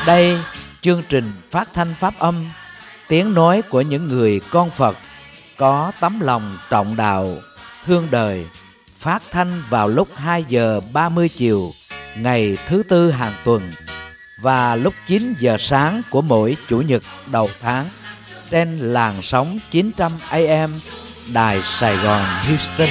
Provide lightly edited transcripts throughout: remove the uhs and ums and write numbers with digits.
Đây, chương trình phát thanh pháp âm, tiếng nói của những người con Phật có tấm lòng trọng đạo, thương đời, phát thanh vào lúc 2 giờ 30 chiều ngày thứ Tư hàng tuần và lúc 9 giờ sáng của mỗi Chủ nhật đầu tháng trên làn sóng 900 AM Đài Sài Gòn Houston.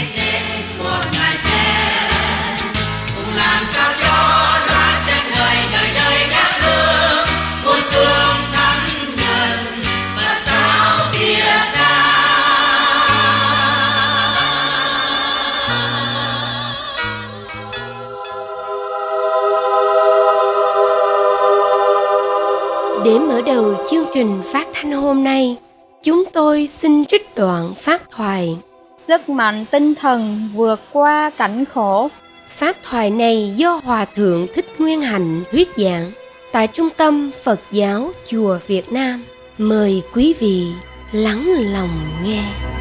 Để mở đầu chương trình phát thanh hôm nay, chúng tôi xin trích đoạn pháp thoại Sức mạnh tinh thần vượt qua cảnh khổ. Pháp thoại này do Hòa Thượng Thích Nguyên Hạnh thuyết giảng tại Trung tâm Phật giáo Chùa Việt Nam. Mời quý vị lắng lòng nghe.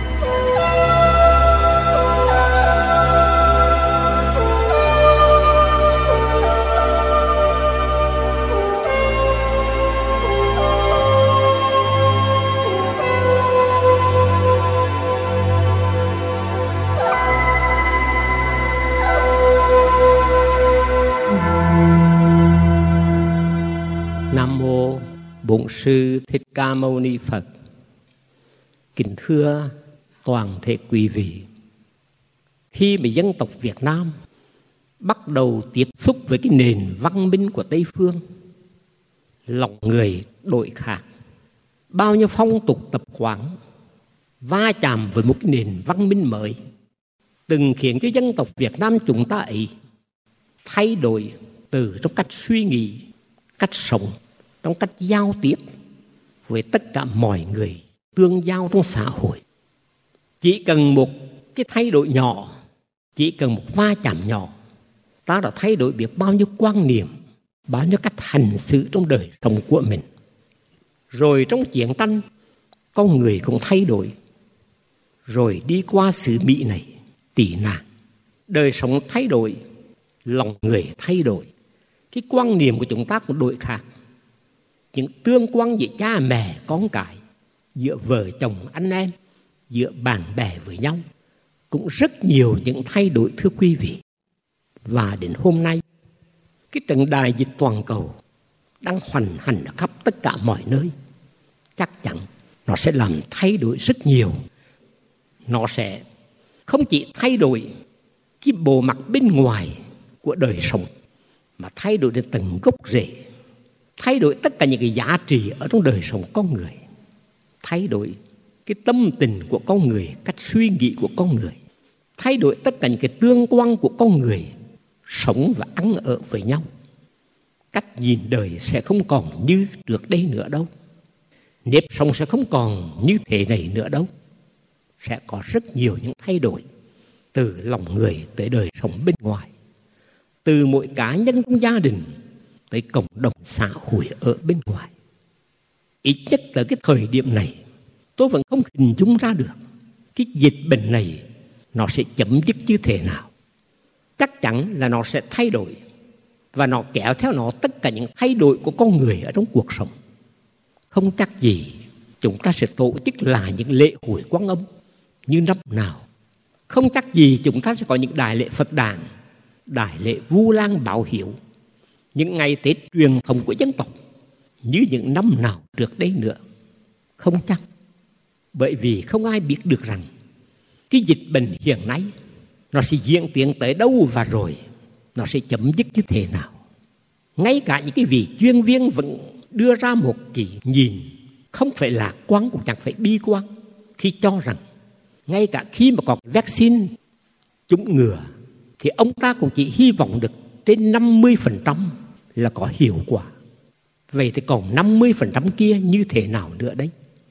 Nam mô Bổn Sư Thích Ca Mâu Ni Phật. Kính thưa toàn thể quý vị, khi mà dân tộc Việt Nam bắt đầu tiếp xúc với cái nền văn minh của Tây phương, lòng người đổi khác, bao nhiêu phong tục tập quán va chạm với một cái nền văn minh mới, từng khiến cho dân tộc Việt Nam chúng ta ấy thay đổi từ trong cách suy nghĩ, cách sống, trong cách giao tiếp với tất cả mọi người tương giao trong xã hội. Chỉ cần một cái thay đổi nhỏ, chỉ cần một va chạm nhỏ, ta đã thay đổi biết bao nhiêu quan niệm, bao nhiêu cách hành xử trong đời sống của mình. Rồi trong chiến tranh, con người cũng thay đổi. Rồi đi qua xứ Mỹ này, tị nạn, đời sống thay đổi, lòng người thay đổi, cái quan niệm của chúng ta cũng đổi khác. Những tương quan giữa cha mẹ con cái, giữa vợ chồng anh em, giữa bạn bè với nhau cũng rất nhiều những thay đổi, thưa quý vị. Và đến hôm nay, cái trận đại dịch toàn cầu đang hoành hành ở khắp tất cả mọi nơi, chắc chắn nó sẽ làm thay đổi rất nhiều. Nó sẽ không chỉ thay đổi cái bộ mặt bên ngoài của đời sống, mà thay đổi đến tận gốc rễ, thay đổi tất cả những cái giá trị ở trong đời sống con người, thay đổi cái tâm tình của con người, cách suy nghĩ của con người, thay đổi tất cả những cái tương quan của con người sống và ăn ở với nhau. Cách nhìn đời sẽ không còn như trước đây nữa đâu, nếp sống sẽ không còn như thế này nữa đâu. Sẽ có rất nhiều những thay đổi từ lòng người tới đời sống bên ngoài, từ mỗi cá nhân trong gia đình tới cộng đồng xã hội ở bên ngoài. Ít nhất tới cái thời điểm này, tôi vẫn không hình dung ra được cái dịch bệnh này nó sẽ chấm dứt như thế nào. Chắc chắn là nó sẽ thay đổi, và nó kéo theo nó tất cả những thay đổi của con người ở trong cuộc sống. Không chắc gì chúng ta sẽ tổ chức lại những lễ hội Quan Âm như năm nào. Không chắc gì chúng ta sẽ có những đại lễ Phật đản, đại lễ Vu Lan Báo Hiếu, những ngày Tết truyền thống của dân tộc như những năm nào trước đây nữa. Không chắc, bởi vì không ai biết được rằng cái dịch bệnh hiện nay nó sẽ diễn tiến tới đâu, và rồi nó sẽ chấm dứt như thế nào. Ngay cả những cái vị chuyên viên vẫn đưa ra một cái nhìn không phải lạc quan cũng chẳng phải bi quan, khi cho rằng ngay cả khi mà có vaccine chủng ngừa thì ông ta cũng chỉ hy vọng được trên 50% là có hiệu quả. Vậy thì còn 50% kia như thế nào nữa đấy?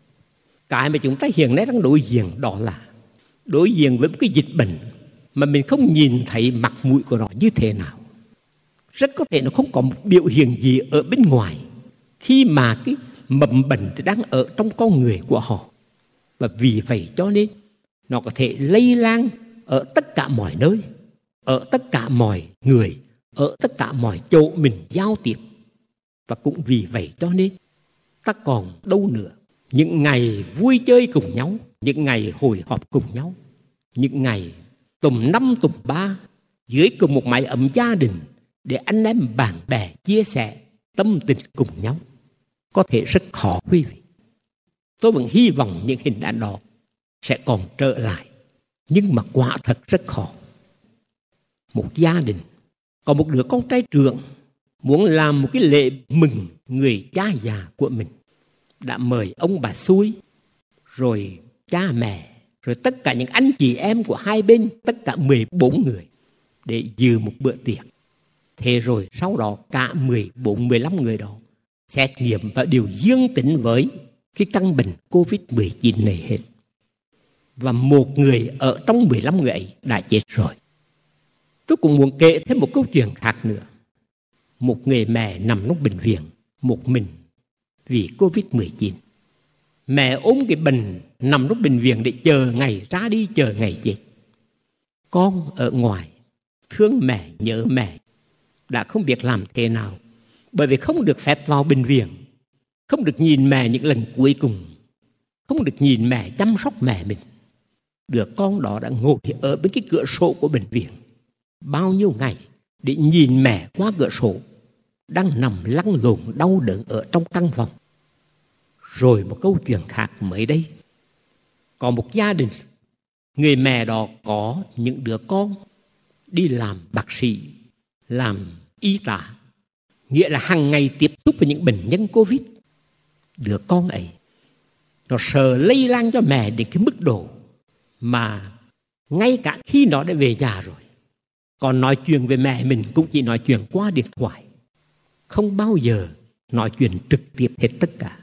Cái mà chúng ta hiện nay đang đối diện đó là đối diện với một cái dịch bệnh mà mình không nhìn thấy mặt mũi của nó như thế nào. Rất có thể nó không có một biểu hiện gì ở bên ngoài, khi mà cái mầm bệnh thì đang ở trong con người của họ. Và vì vậy cho nên nó có thể lây lan ở tất cả mọi nơi, ở tất cả mọi người, ở tất cả mọi chỗ mình giao tiếp. Và cũng vì vậy cho nên ta còn đâu nữa những ngày vui chơi cùng nhau, những ngày hội họp cùng nhau, những ngày tùm năm tùm ba dưới cùng một mái ấm gia đình để anh em bạn bè chia sẻ tâm tình cùng nhau. Có thể rất khó quý vị. Tôi vẫn hy vọng những hình ảnh đó sẽ còn trở lại, nhưng mà quả thật rất khó. Một gia đình có một đứa con trai trưởng muốn làm một cái lễ mừng người cha già của mình, đã mời ông bà xui, rồi cha mẹ, rồi tất cả những anh chị em của hai bên, tất cả 14 người để dự một bữa tiệc. Thế rồi sau đó cả 14-15 người đó xét nghiệm và đều dương tính với cái căn bệnh COVID-19 này hết. Và một người ở trong 15 người ấy đã chết rồi. Tôi cũng muốn kể thêm một câu chuyện khác nữa. Một người mẹ nằm trong bệnh viện một mình vì COVID-19. Mẹ ôm cái bệnh nằm trong bệnh viện để chờ ngày ra đi, chờ ngày chết. Con ở ngoài thương mẹ, nhớ mẹ, đã không biết làm thế nào, bởi vì không được phép vào bệnh viện, không được nhìn mẹ những lần cuối cùng, không được nhìn mẹ chăm sóc mẹ mình. Đứa con đó đã ngồi ở bên cái cửa sổ của bệnh viện bao nhiêu ngày để nhìn mẹ qua cửa sổ, đang nằm lăn lộn đau đớn ở trong căn phòng. Rồi một câu chuyện khác mới đây, có một gia đình, người mẹ đó có những đứa con đi làm bác sĩ, làm y tá, nghĩa là hàng ngày tiếp xúc với những bệnh nhân Covid. Đứa con ấy nó sợ lây lan cho mẹ đến cái mức độ mà ngay cả khi nó đã về nhà rồi, còn nói chuyện với mẹ mình cũng chỉ nói chuyện qua điện thoại, không bao giờ nói chuyện trực tiếp hết tất cả.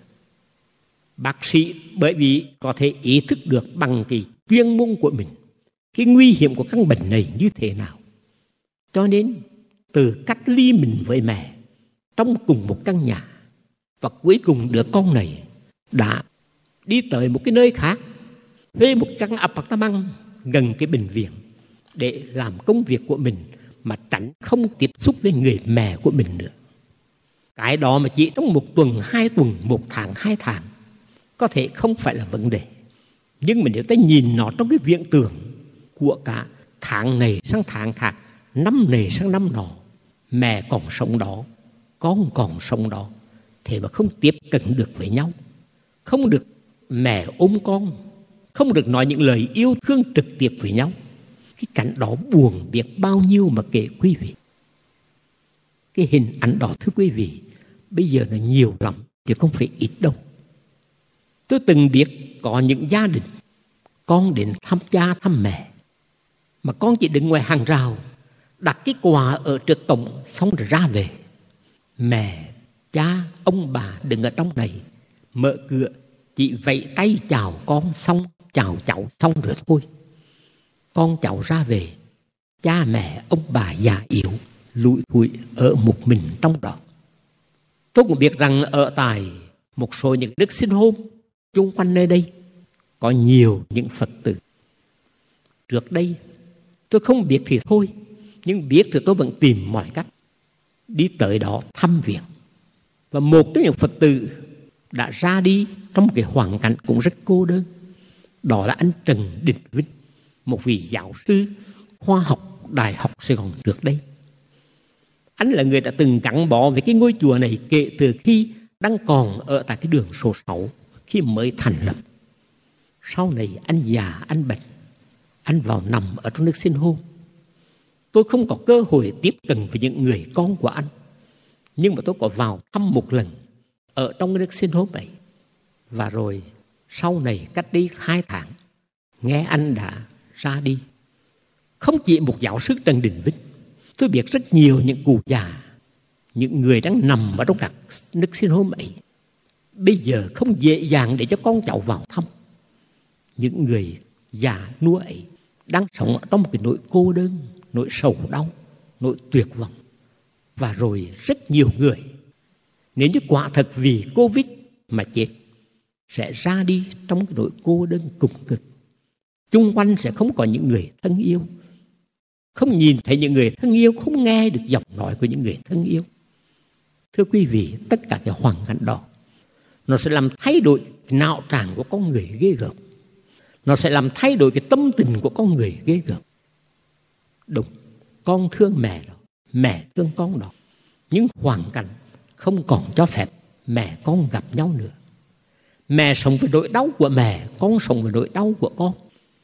Bác sĩ bởi vì có thể ý thức được bằng cái chuyên môn của mình cái nguy hiểm của căn bệnh này như thế nào, cho nên từ cách ly mình với mẹ trong cùng một căn nhà. Và cuối cùng đứa con này đã đi tới một cái nơi khác, thuê một căn apartment gần cái bệnh viện để làm công việc của mình mà tránh không tiếp xúc với người mẹ của mình nữa. Cái đó mà chỉ trong 1 tuần, 2 tuần, 1 tháng, 2 tháng có thể không phải là vấn đề. Nhưng mà nếu ta nhìn nó trong cái viễn tưởng của cả tháng này sang tháng khác, năm này sang năm nọ, mẹ còn sống đó, con còn sống đó, thế mà không tiếp cận được với nhau, không được mẹ ôm con, không được nói những lời yêu thương trực tiếp với nhau. Cái cảnh đó buồn biết bao nhiêu mà kể quý vị. Cái hình ảnh đó thưa quý vị, bây giờ nó nhiều lắm chứ không phải ít đâu. Tôi từng biết có những gia đình con đến thăm cha thăm mẹ mà con chỉ đứng ngoài hàng rào đặt cái quà ở trước cổng xong rồi ra về. Mẹ, cha, ông bà đứng ở trong này mở cửa chỉ vẫy tay chào con xong, chào cháu xong rồi thôi. Con cháu ra về, cha mẹ ông bà già yếu lủi thủi ở một mình trong đó. Tôi cũng biết rằng ở tại một số những đức sinh hôm chung quanh nơi đây có nhiều những Phật tử. Trước đây tôi không biết thì thôi, nhưng biết thì tôi vẫn tìm mọi cách đi tới đó thăm viếng. Và một trong những Phật tử đã ra đi trong một cái hoàn cảnh cũng rất cô đơn. Đó là anh Trần Đình Vinh, một vị giáo sư khoa học Đại học Sài Gòn trước đây. Anh là người đã từng gắn bó với cái ngôi chùa này kể từ khi đang còn ở tại cái đường số 6 khi mới thành lập. Sau này anh già, anh bệnh, anh vào nằm ở trong nước sinh hôn. Tôi không có cơ hội tiếp cận với những người con của anh, nhưng mà tôi có vào thăm một lần ở trong cái nước sinh hôn ấy. Và rồi sau này cách đi 2 tháng nghe anh đã ra đi. Không chỉ một giáo sư Trần Đình Vinh, tôi biết rất nhiều những cụ già, những người đang nằm ở trong các nước sinh hôn ấy, bây giờ không dễ dàng để cho con cháu vào thăm. Những người già nua ấy đang sống trong một cái nỗi cô đơn, nỗi sầu đau, nỗi tuyệt vọng. Và rồi rất nhiều người, nếu như quả thật vì Covid mà chết, sẽ ra đi trong cái nỗi cô đơn cùng cực. Chung quanh sẽ không có những người thân yêu, không nhìn thấy những người thân yêu, không nghe được giọng nói của những người thân yêu. Thưa quý vị, tất cả cái hoàn cảnh đó nó sẽ làm thay đổi não trạng của con người ghê gớm. Nó sẽ làm thay đổi cái tâm tình của con người ghê gớm. Đúng, con thương mẹ đó, mẹ thương con đó. Nhưng hoàn cảnh không còn cho phép mẹ con gặp nhau nữa. Mẹ sống với nỗi đau của mẹ, con sống với nỗi đau của con.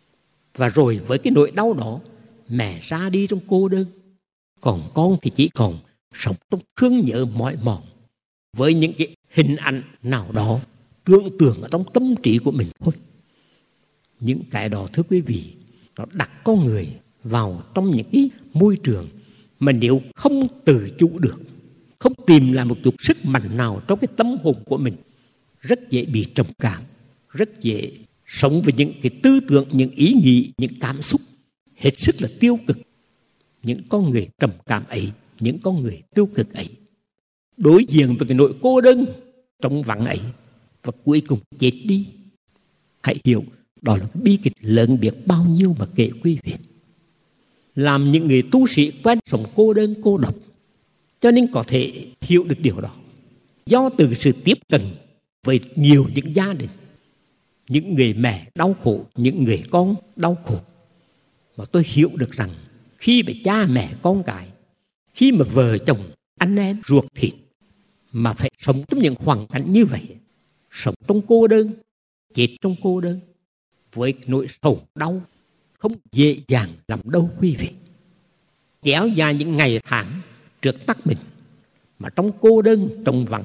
Và rồi với cái nỗi đau đó, mẹ ra đi trong cô đơn. Còn con thì chỉ còn sống trong thương nhớ mỏi mòn với những cái hình ảnh nào đó tưởng tượng ở trong tâm trí của mình thôi. Những cái đó, thưa quý vị, nó đặt con người vào trong những cái môi trường mà nếu không tự chủ được, không tìm lại một chút sức mạnh nào trong cái tâm hồn của mình, rất dễ bị trầm cảm, rất dễ sống với những cái tư tưởng, những ý nghĩ, những cảm xúc hết sức là tiêu cực. Những con người trầm cảm ấy, những con người tiêu cực ấy, đối diện với cái nỗi cô đơn trong vắng ấy và cuối cùng chết đi. Hãy hiểu, đó là cái bi kịch lớn biết bao nhiêu mà kể quý vị. Làm những người tu sĩ quen sống cô đơn cô độc, cho nên có thể hiểu được điều đó. Do từ sự tiếp cận với nhiều những gia đình, những người mẹ đau khổ, những người con đau khổ, mà tôi hiểu được rằng khi mà cha mẹ con cái, khi mà vợ chồng anh em ruột thịt mà phải sống trong những hoàn cảnh như vậy, sống trong cô đơn, chết trong cô đơn, với nỗi sầu đau không dễ dàng làm đâu quý vị. Kéo dài những ngày tháng trước mắt mình mà trong cô đơn trong vắng.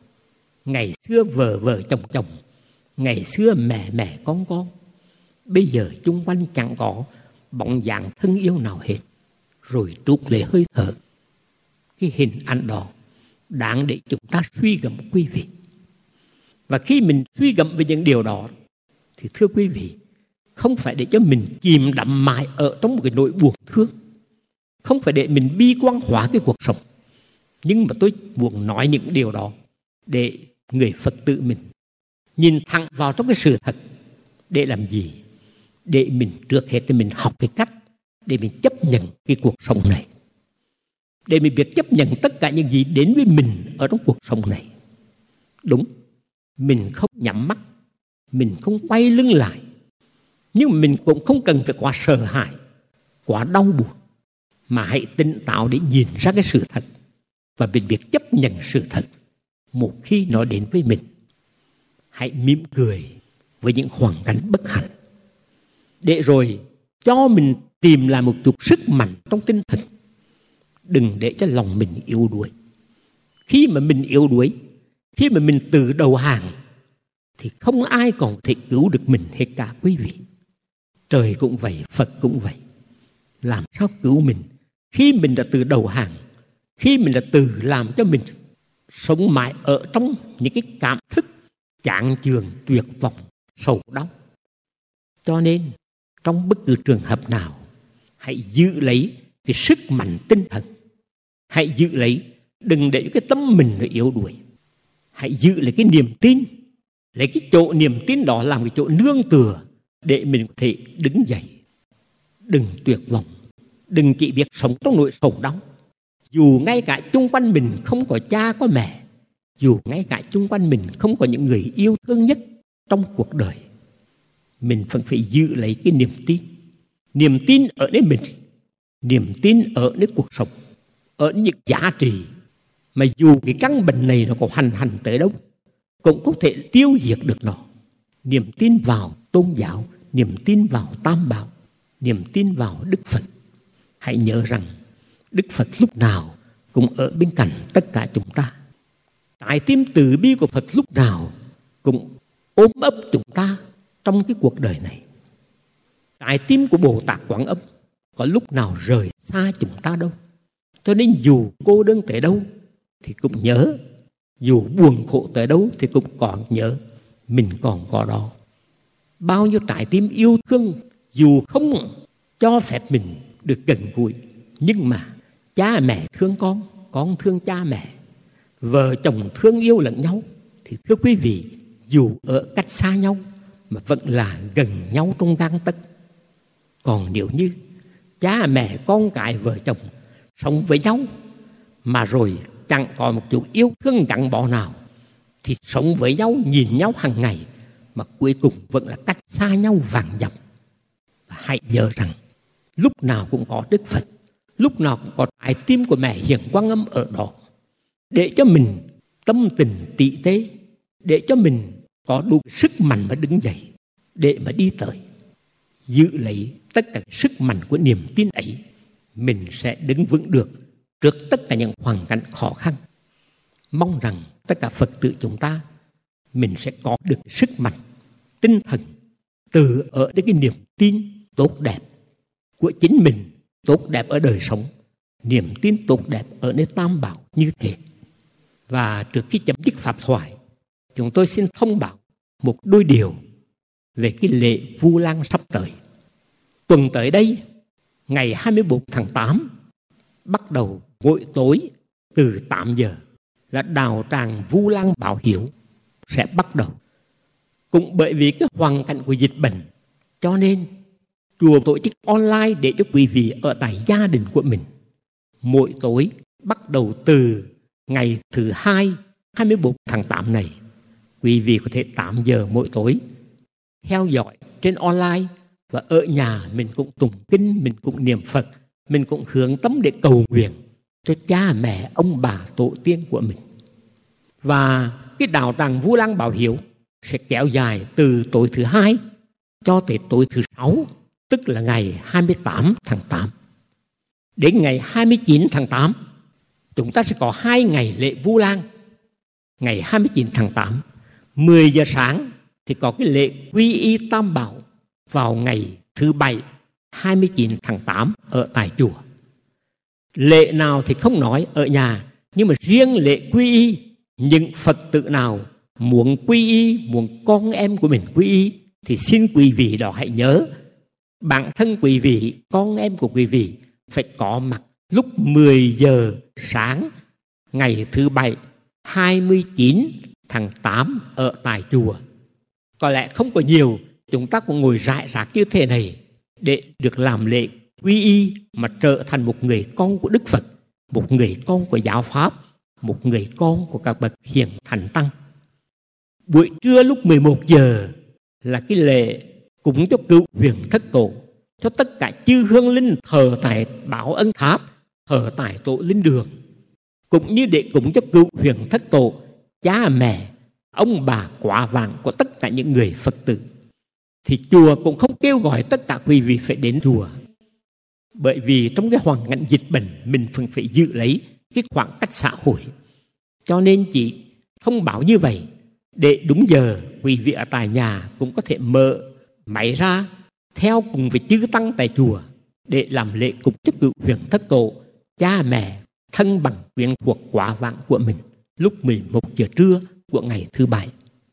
Ngày xưa vợ chồng chồng, ngày xưa mẹ con, bây giờ chung quanh chẳng có bóng dáng thân yêu nào hết. Rồi trút lấy hơi thở. Cái hình ảnh đó đáng để chúng ta suy gẫm quý vị. Và khi mình suy gẫm về những điều đó thì thưa quý vị, không phải để cho mình chìm đắm mãi ở trong một cái nỗi buồn thương, không phải để mình bi quan hóa cái cuộc sống. Nhưng mà tôi muốn nói những điều đó để người Phật tử mình nhìn thẳng vào trong cái sự thật. Để làm gì? Để mình trước hết thì mình học cái cách để mình chấp nhận cái cuộc sống này, để mình biết chấp nhận tất cả những gì đến với mình ở trong cuộc sống này. Đúng, mình không nhắm mắt, mình không quay lưng lại, nhưng mà mình cũng không cần phải quá sợ hãi, quá đau buồn, mà hãy tỉnh táo để nhìn ra cái sự thật và mình biết chấp nhận sự thật một khi nó đến với mình. Hãy mỉm cười với những hoàn cảnh bất hạnh, để rồi cho mình tìm lại một chút sức mạnh trong tinh thần. Đừng để cho lòng mình yếu đuối. Khi mà mình yếu đuối, khi mà mình tự đầu hàng, thì không ai còn có thể cứu được mình hết cả quý vị. Trời cũng vậy, Phật cũng vậy. Làm sao cứu mình khi mình đã tự đầu hàng, khi mình đã tự làm cho mình sống mãi ở trong những cái cảm thức chán chường, tuyệt vọng, sầu đau. Cho nên trong bất cứ trường hợp nào, hãy giữ lấy cái sức mạnh tinh thần. Hãy giữ lấy, đừng để cái tâm mình nó yếu đuối. Hãy giữ lấy cái niềm tin, lấy cái chỗ niềm tin đó làm cái chỗ nương tựa để mình có thể đứng dậy. Đừng tuyệt vọng, đừng chỉ biết sống trong nỗi sầu đau. Dù ngay cả chung quanh mình không có cha có mẹ, dù ngay cả chung quanh mình không có những người yêu thương nhất trong cuộc đời, mình vẫn phải giữ lấy cái niềm tin. Niềm tin ở nơi mình, niềm tin ở nơi cuộc sống, ở những giá trị mà dù cái căn bệnh này nó có hành tới đâu cũng không thể tiêu diệt được nó. Niềm tin vào tôn giáo, niềm tin vào Tam Bảo, niềm tin vào Đức Phật. Hãy nhớ rằng Đức Phật lúc nào cũng ở bên cạnh tất cả chúng ta. Trái tim từ bi của Phật lúc nào cũng ôm ấp chúng ta trong cái cuộc đời này. Trái tim của Bồ Tát Quán Âm có lúc nào rời xa chúng ta đâu. Cho nên dù cô đơn tới đâu thì cũng nhớ, dù buồn khổ tới đâu thì cũng còn nhớ mình còn có đó. Bao nhiêu trái tim yêu thương, dù không cho phép mình được gần gũi, nhưng mà cha mẹ thương con thương cha mẹ, vợ chồng thương yêu lẫn nhau, thì thưa quý vị, dù ở cách xa nhau mà vẫn là gần nhau trong gang tấc. Còn nếu như cha mẹ con cái vợ chồng sống với nhau mà rồi chẳng có một chút yêu thương gắn bó nào, thì sống với nhau, nhìn nhau hàng ngày, mà cuối cùng vẫn là cách xa nhau vạn dặm. Và hãy nhớ rằng lúc nào cũng có Đức Phật, lúc nào cũng có trái tim của mẹ Hiền Quang Âm ở đó, để cho mình tâm tình tị tế, để cho mình có đủ sức mạnh mà đứng dậy, để mà đi tới. Giữ lấy tất cả sức mạnh của niềm tin ấy, mình sẽ đứng vững được trước tất cả những hoàn cảnh khó khăn. Mong rằng tất cả Phật tử chúng ta, mình sẽ có được sức mạnh, tinh thần từ ở đến cái niềm tin tốt đẹp của chính mình, tốt đẹp ở đời sống, niềm tin tốt đẹp ở nơi Tam Bảo như thế. Và trước khi chấm dứt pháp thoại, chúng tôi xin thông báo một đôi điều về cái lễ Vu Lan sắp tới. Tuần tới đây, ngày 24 tháng 8, bắt đầu buổi tối từ 8 giờ là đào tràng Vu Lan Bảo Hiếu sẽ bắt đầu. Cũng bởi vì cái hoàn cảnh của dịch bệnh, cho nên chùa tổ chức online để cho quý vị ở tại gia đình của mình. Mỗi tối bắt đầu từ ngày thứ Hai 24 tháng 8 này, quý vị có thể 8 giờ mỗi tối theo dõi trên online, và ở nhà mình cũng tụng kinh, mình cũng niệm Phật, mình cũng hướng tâm để cầu nguyện cho cha mẹ, ông bà, tổ tiên của mình. Và cái đạo tràng Vu Lan Bảo Hiếu sẽ kéo dài từ tối thứ Hai cho tới tối thứ Sáu, tức là ngày 28 tháng 8. Đến ngày 29 tháng 8, chúng ta sẽ có 2 ngày lễ Vu Lan. Ngày 29 tháng 8, 10 giờ sáng thì có cái lễ quy y Tam Bảo vào ngày thứ Bảy 29 tháng 8 ở tại chùa. Lễ nào thì không nói ở nhà, nhưng mà riêng lễ quy y, những Phật tử nào muốn quy y, muốn con em của mình quy y, thì xin quý vị đó hãy nhớ, bản thân quý vị, con em của quý vị phải có mặt lúc 10 giờ sáng ngày thứ Bảy 29 tháng 8 ở tại chùa. Có lẽ không có nhiều, chúng ta cũng ngồi rải rác như thế này để được làm lễ quy y mà trở thành một người con của Đức Phật, một người con của giáo Pháp, một người con của các bậc hiền thánh tăng. Buổi trưa lúc 11 giờ là cái lễ cúng cho cựu huyền thất tổ, cho tất cả chư hương linh thờ tại Bảo Ân Tháp, thờ tại tổ linh đường, cũng như để cúng cho cựu huyền thất tổ, cha mẹ, ông bà quả vàng của tất cả những người Phật tử. Thì chùa cũng không kêu gọi tất cả quý vị phải đến chùa, bởi vì trong cái hoàn cảnh dịch bệnh mình phải giữ lấy cái khoảng cách xã hội, cho nên chỉ thông báo như vậy để đúng giờ quý vị ở tại nhà cũng có thể mở máy ra theo cùng với chư tăng tại chùa để làm lễ cúng cho cựu huyền thất tổ, cha mẹ, thân bằng quyến thuộc quả vạn của mình lúc 11 giờ trưa của ngày thứ Bảy.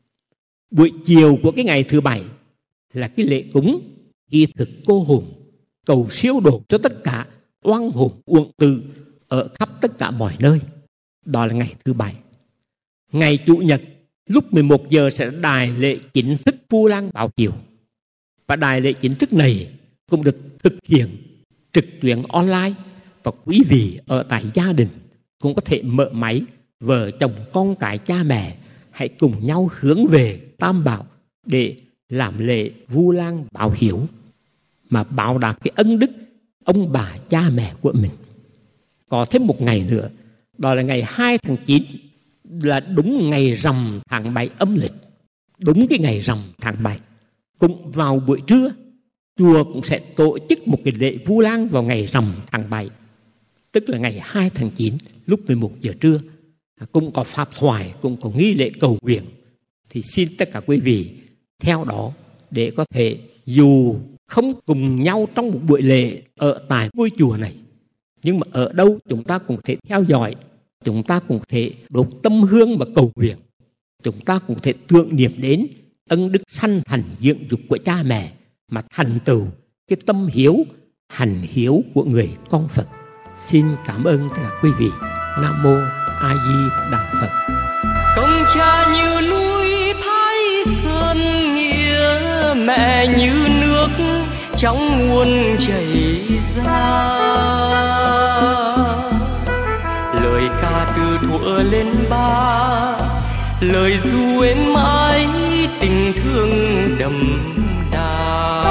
Buổi chiều của cái ngày thứ Bảy là cái lễ cúng y thực cô hồn, cầu siêu độ cho tất cả oan hồn uổng tử ở khắp tất cả mọi nơi. Đó là ngày thứ Bảy. Ngày Chủ nhật lúc 11 giờ sẽ đài lễ chính thức Vu Lan Bảo Hiếu. Và đài lễ chính thức này cũng được thực hiện trực tuyến online, và quý vị ở tại gia đình cũng có thể mở máy, vợ chồng con cái cha mẹ hãy cùng nhau hướng về Tam Bảo để làm lễ Vu Lan Bảo Hiếu mà báo đáp cái ân đức ông bà cha mẹ của mình. Có thêm một ngày nữa, đó là ngày 2 tháng 9, là đúng ngày rằm tháng 7 âm lịch. Đúng cái ngày rằm tháng 7, cũng vào buổi trưa, chùa cũng sẽ tổ chức một cái lễ Vu Lan vào ngày rằm tháng 7, tức là ngày 2 tháng 9 lúc 11 giờ trưa. Cũng có pháp thoại, cũng có nghi lễ cầu nguyện. Thì xin tất cả quý vị theo đó để có thể dù không cùng nhau trong một buổi lễ ở tại ngôi chùa này, nhưng mà ở đâu chúng ta cũng thể theo dõi, chúng ta cũng thể đốt tâm hương và cầu nguyện, chúng ta cũng thể tưởng niệm đến ân đức sanh thành dưỡng dục của cha mẹ mà thành tựu cái tâm hiếu, hành hiếu của người con Phật. Xin cảm ơn tất cả quý vị. Nam mô A Di Đà Phật. Công cha như núi Thái Sơn, nghĩa mẹ như nước trong nguồn chảy ra. Lời ca từ thuở lên ba, lời ru êm ái tình thương đậm đà.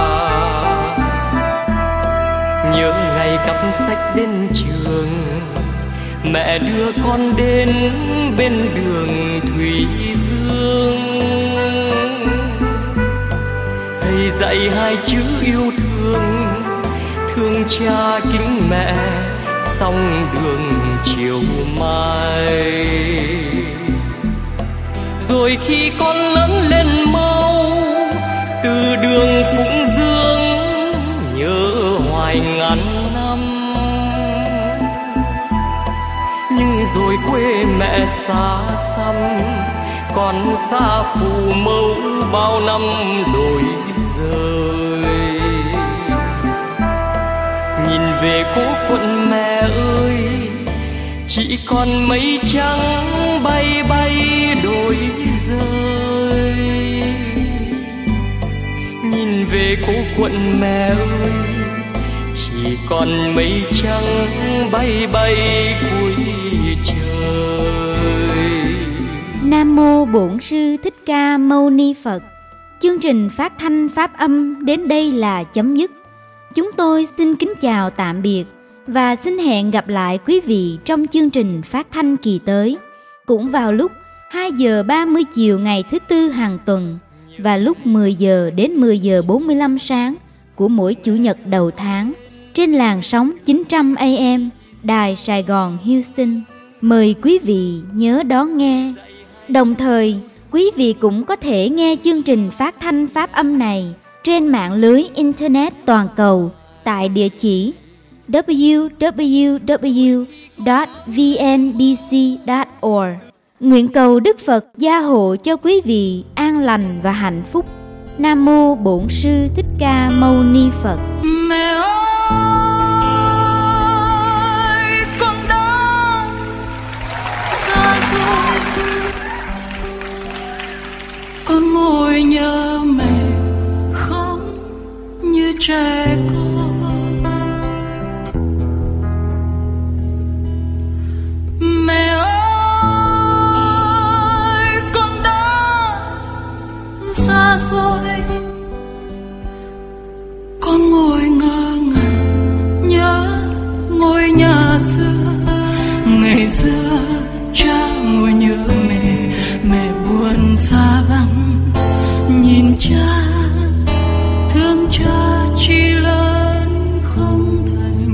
Nhớ ngày cặp sách đến trường, mẹ đưa con đến bên đường Thủy Dương. Thầy dạy hai chữ yêu thương, thương cha kính mẹ, xong đường chiều mai. Rồi khi con lớn lên mau, từ đường Phụng Dương nhớ hoài ngàn năm. Nhưng rồi quê mẹ xa xăm, con xa Phù Mẫu bao năm đổi rời. Nhìn về cố quận mẹ ơi, chỉ còn mây trắng bay bay đổi rơi. Nhìn về cố quận mẹ ơi, chỉ còn mây trắng bay bay cuối trời. Nam mô Bổn Sư Thích Ca Mâu Ni Phật. Chương trình phát thanh pháp âm đến đây là chấm dứt. Chúng tôi xin kính chào tạm biệt và xin hẹn gặp lại quý vị trong chương trình phát thanh kỳ tới, cũng vào lúc 2 giờ 30 chiều ngày thứ Tư hàng tuần và lúc 10 giờ đến 10 giờ 45 sáng của mỗi Chủ nhật đầu tháng trên làn sóng 900 AM Đài Sài Gòn Houston. Mời quý vị nhớ đón nghe. Đồng thời, quý vị cũng có thể nghe chương trình phát thanh pháp âm này trên mạng lưới Internet toàn cầu tại địa chỉ www.vnbc.org. Nguyện cầu Đức Phật gia hộ cho quý vị an lành và hạnh phúc. Nam mô Bổn Sư Thích Ca Mâu Ni Phật. Mẹ ơi, con đã ra rồi, con ngồi nhớ mẹ khóc như trẻ con. Mẹ ơi, con đã xa rồi, con ngồi ngơ ngẩn nhớ ngôi nhà xưa. Ngày xưa cha ngồi nhớ mẹ, mẹ buồn xa vắng. Nhìn cha, thương cha chỉ lớn không thành.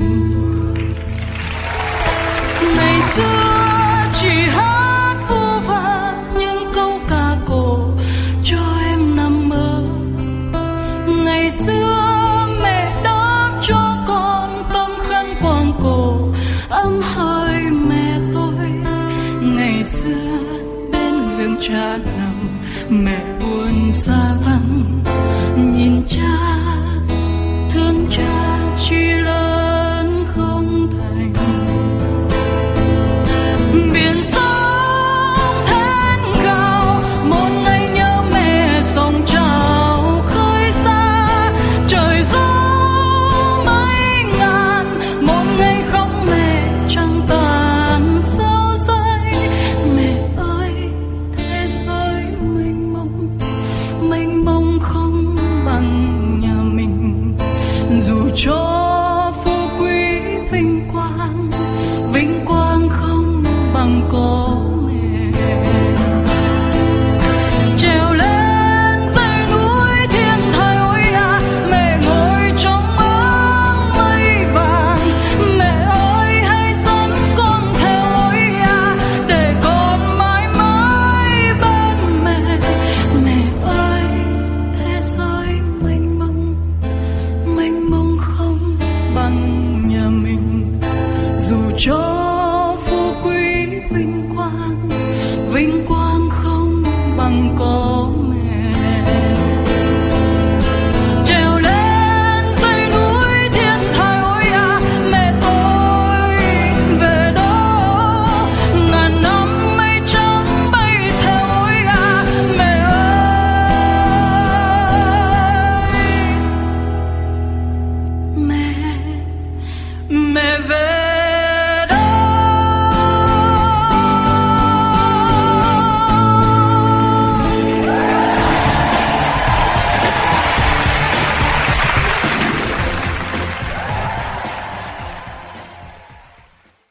Ngày xưa chỉ hát vu vơ những câu ca cổ cho em nằm mơ. Ngày xưa mẹ đắp cho con tấm khăn quàng cổ ấm hơi mẹ tôi. Ngày xưa bên giường cha nằm, mẹ buồn xa vắng. Nhìn cha, thương cha chỉ lớn không thành. Biển sông thét gào, một ngày nhớ mẹ sông trào khơi xa. Trời gió mây ngàn, một ngày không mẹ trăng tàn sao rơi. Mẹ ơi, thế giới mênh mông không bằng nhà mình. Dù cho phú quý vinh quang không bằng có mẹ. Trèo lên dãy núi thiên thai ôi à, mẹ ngồi trong áng mây vàng. Mẹ ơi, hãy dẫn con theo ôi à, để con mãi mãi bên mẹ. Mẹ ơi, thế giới mênh mông không bằng nhà mình. Dù cho phú quý vinh quang không bằng có mẹ. Trèo lên dãy núi thiên thai ôi à, mẹ tôi về đó. Ngàn năm mây trắng bay theo ôi à, mẹ ơi. Mẹ về